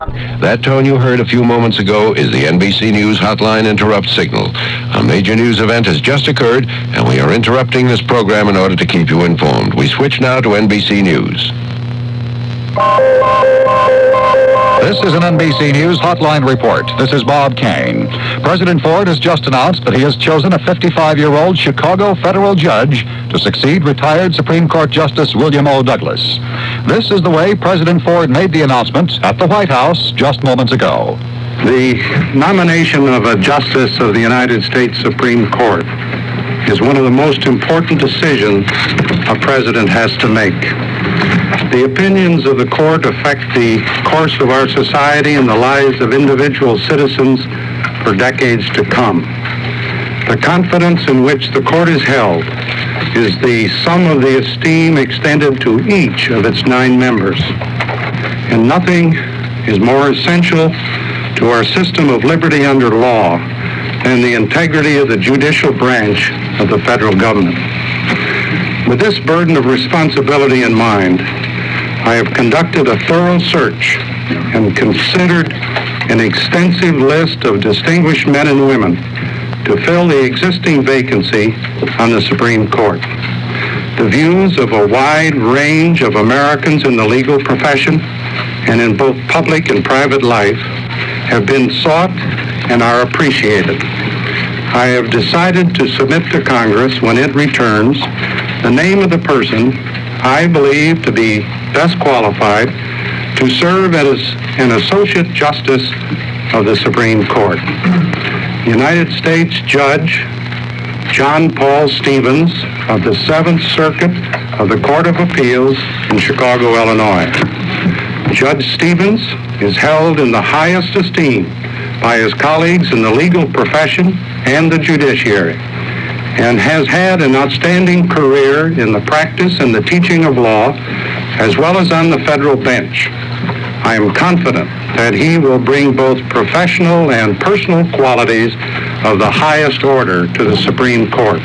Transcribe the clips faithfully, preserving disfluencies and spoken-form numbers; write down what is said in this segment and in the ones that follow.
That tone you heard a few moments ago is the N B C News Hotline Interrupt signal. A major news event has just occurred, and we are interrupting this program in order to keep you informed. We switch now to N B C News. This is an N B C News Hotline report. This is Bob Kane. President Ford has just announced that he has chosen a fifty-five-year-old Chicago federal judge to succeed retired Supreme Court Justice William O. Douglas. This is the way President Ford made the announcement at the White House just moments ago. The nomination of a justice of the United States Supreme Court is one of the most important decisions a president has to make. The opinions of the court affect the course of our society and the lives of individual citizens for decades to come. The confidence in which the court is held is the sum of the esteem extended to each of its nine members. And nothing is more essential to our system of liberty under law than the integrity of the judicial branch of the federal government. With this burden of responsibility in mind, I have conducted a thorough search and considered an extensive list of distinguished men and women to fill the existing vacancy on the Supreme Court. The views of a wide range of Americans in the legal profession and in both public and private life have been sought and are appreciated. I have decided to submit to Congress, when it returns, the name of the person I believe to be best qualified to serve as an Associate Justice of the Supreme Court. United States Judge John Paul Stevens of the Seventh Circuit of the Court of Appeals in Chicago, Illinois. Judge Stevens is held in the highest esteem by his colleagues in the legal profession and the judiciary, and has had an outstanding career in the practice and the teaching of law, as well as on the federal bench. I am confident that he will bring both professional and personal qualities of the highest order to the Supreme Court.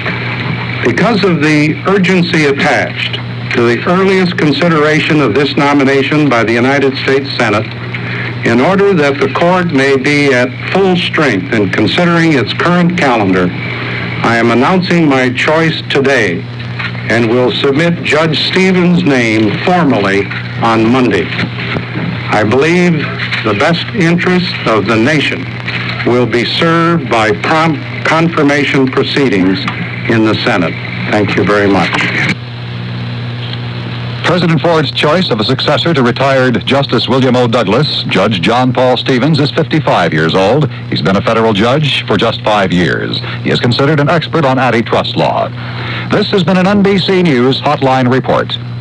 Because of the urgency attached to the earliest consideration of this nomination by the United States Senate, in order that the court may be at full strength in considering its current calendar, I am announcing my choice today and will submit Judge Stevens' name formally on Monday. I believe the best interest of the nation will be served by prompt confirmation proceedings in the Senate. Thank you very much. President Ford's choice of a successor to retired Justice William O. Douglas, Judge John Paul Stevens, is fifty-five years old. He's been a federal judge for just five years. He is considered an expert on antitrust law. This has been an N B C News Hotline Report.